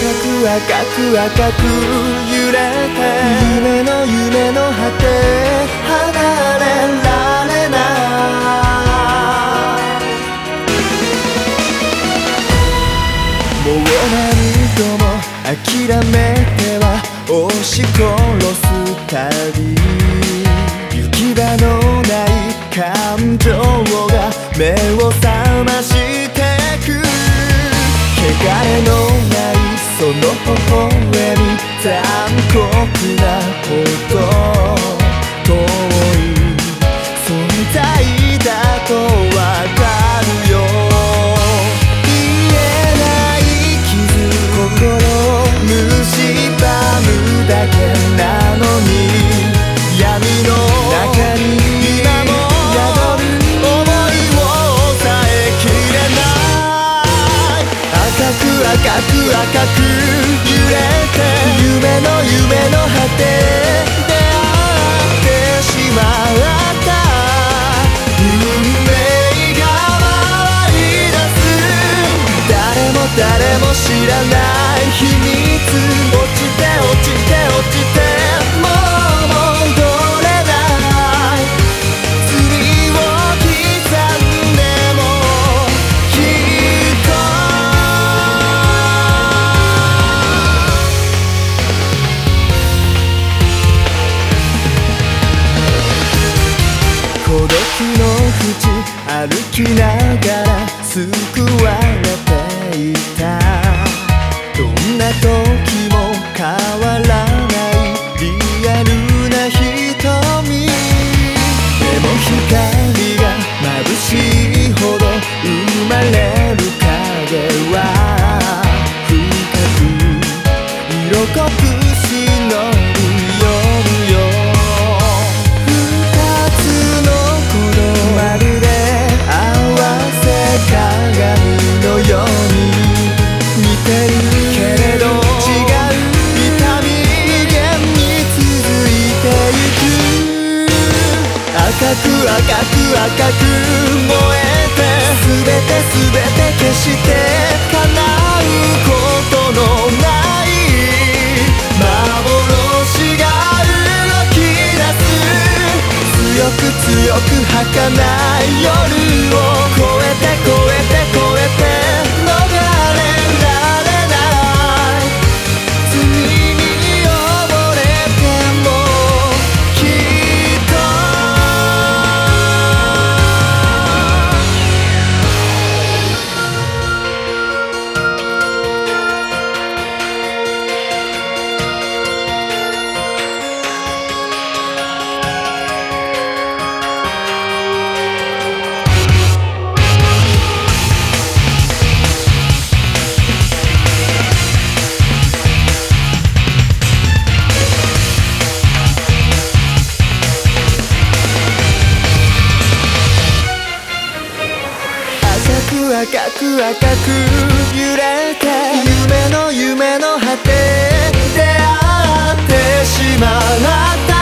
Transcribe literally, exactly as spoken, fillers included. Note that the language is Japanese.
く赤く赤く揺れて夢の夢の果て離れられないもう何度も諦めては押し殺す旅行き場のない感情が目を覚ましてく汚れのないその微笑み残酷なほど遠い存在だとわかるよ言えない傷心を蝕むだけなのに闇の中に今も宿る想いを抑えきれない赤く赤く赤く揺れて夢の夢の果て出会ってしまった運命が回り出す誰も誰も知らない秘密落ちて落ちて落ちてもう戻れない罪を刻んでもきっと孤独の淵歩きながら救われていたどんな時も変わらないリアルな瞳でも光が眩しいほど生まれる影は深く色濃く忍び寄るよ二つの鼓動まるで合わせ鏡のように似てるけれど違う痛み源に続いてゆく赤く赤く赤く燃えて全て全て消して叶うことのない幻が動き出す強く強く儚い夜を越えて越えて越えて逃れられない罪に溺れてもきっと赤く赤く揺れて夢の夢の果て出会ってしまった